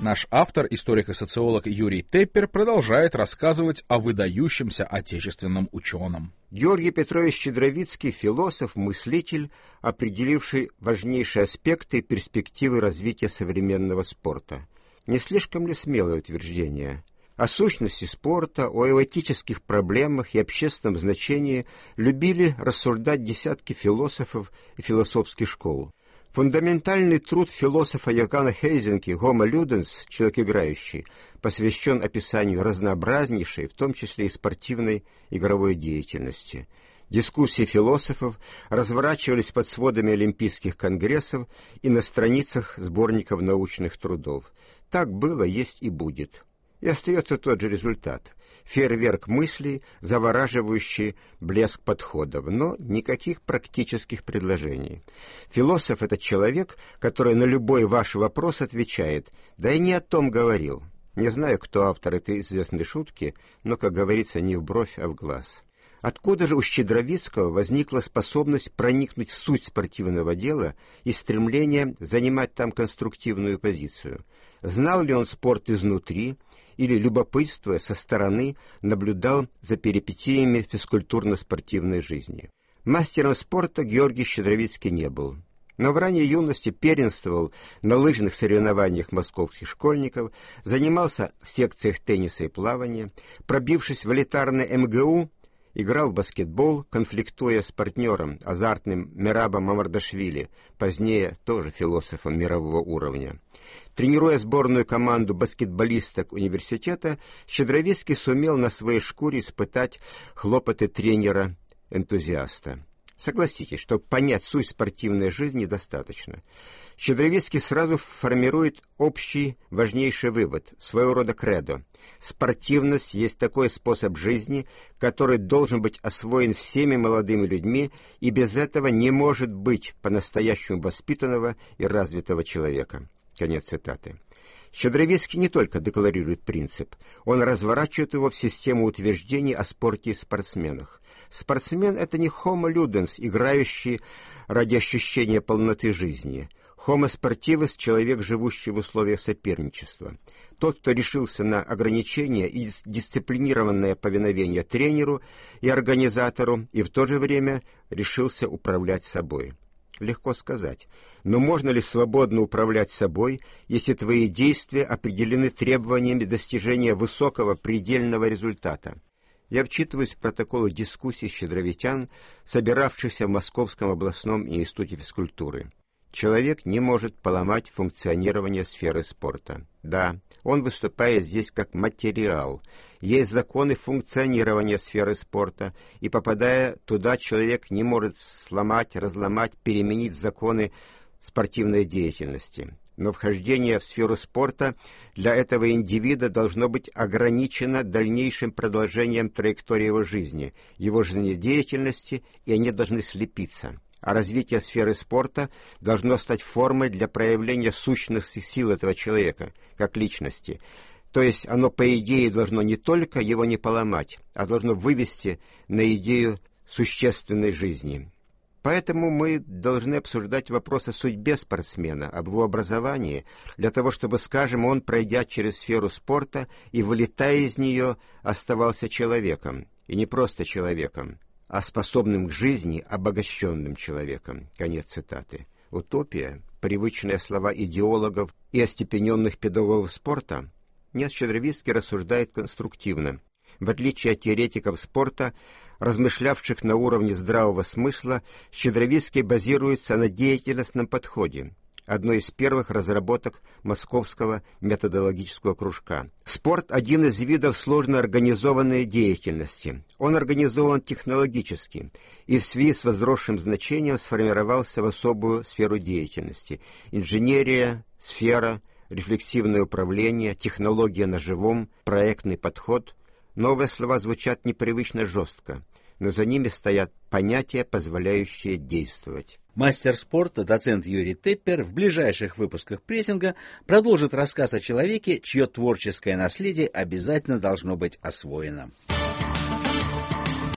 Наш автор, историк и социолог Юрий Теппер, продолжает рассказывать о выдающемся отечественном ученом. Георгий Петрович Щедровицкий — философ, мыслитель, определивший важнейшие аспекты и перспективы развития современного спорта. Не слишком ли смелое утверждение? О сущности спорта, о его этических проблемах и общественном значении любили рассуждать десятки философов и философских школ. Фундаментальный труд философа Йоганна Хейзинки «Homo Ludens» «Человек играющий» посвящен описанию разнообразнейшей, в том числе и спортивной игровой деятельности. Дискуссии философов разворачивались под сводами олимпийских конгрессов и на страницах сборников научных трудов. Так было, есть и будет. И остается тот же результат. Фейерверк мыслей, завораживающий блеск подходов, но никаких практических предложений. Философ — это человек, который на любой ваш вопрос отвечает: «Да я не о том говорил». Не знаю, кто автор этой известной шутки, но, как говорится, не в бровь, а в глаз. Откуда же у Щедровицкого возникла способность проникнуть в суть спортивного дела и стремление занимать там конструктивную позицию? Знал ли он спорт изнутри, или, любопытствуя со стороны, наблюдал за перипетиями физкультурно-спортивной жизни? Мастером спорта Георгий Щедровицкий не был, но в ранней юности первенствовал на лыжных соревнованиях московских школьников, занимался в секциях тенниса и плавания, пробившись в элитарный МГУ, играл в баскетбол, конфликтуя с партнером, азартным Мерабом Мамардашвили, позднее тоже философом мирового уровня. Тренируя сборную команду баскетболисток университета, Щедровицкий сумел на своей шкуре испытать хлопоты тренера-энтузиаста. Согласитесь, чтобы понять суть спортивной жизни, достаточно. Щедровицкий сразу формирует общий важнейший вывод, своего рода кредо. Спортивность есть такой способ жизни, который должен быть освоен всеми молодыми людьми, и без этого не может быть по-настоящему воспитанного и развитого человека. Конец цитаты. Щедровицкий не только декларирует принцип, он разворачивает его в систему утверждений о спорте и спортсменах. Спортсмен — это не homo ludens, играющий ради ощущения полноты жизни. Homo sportivus — человек, живущий в условиях соперничества. Тот, кто решился на ограничение и дисциплинированное повиновение тренеру и организатору, и в то же время решился управлять собой. Легко сказать. Но можно ли свободно управлять собой, если твои действия определены требованиями достижения высокого предельного результата? Я вчитываюсь в протоколы дискуссий щедровитян, собиравшихся в Московском областном институте физкультуры. Человек не может поломать функционирование сферы спорта. Да, он выступает здесь как материал. Есть законы функционирования сферы спорта, и, попадая туда, человек не может сломать, разломать, переменить законы спортивной деятельности. Но вхождение в сферу спорта для этого индивида должно быть ограничено дальнейшим продолжением траектории его жизни, его жизнедеятельности, и они должны слепиться. А развитие сферы спорта должно стать формой для проявления сущностных сил этого человека, как личности. То есть оно, по идее, должно не только его не поломать, а должно вывести на идею существенной жизни. Поэтому мы должны обсуждать вопрос о судьбе спортсмена, об его образовании, для того, чтобы, скажем, он, пройдя через сферу спорта и вылетая из нее, оставался человеком, и не просто человеком, а способным к жизни, обогащенным человеком. Конец цитаты. Утопия, привычные слова идеологов и остепененных педагогов спорта? Нет, Щедровицкий рассуждает конструктивно. В отличие от теоретиков спорта, размышлявших на уровне здравого смысла, Щедровицкий базируется на деятельностном подходе, одной из первых разработок Московского методологического кружка. Спорт — один из видов сложно организованной деятельности. Он организован технологически и в связи с возросшим значением сформировался в особую сферу деятельности. Инженерия, сфера, рефлексивное управление, технология на живом, проектный подход. Новые слова звучат непривычно жестко, но за ними стоят понятия, позволяющие действовать. Мастер спорта, доцент Юрий Теппер в ближайших выпусках прессинга продолжит рассказ о человеке, чье творческое наследие обязательно должно быть освоено.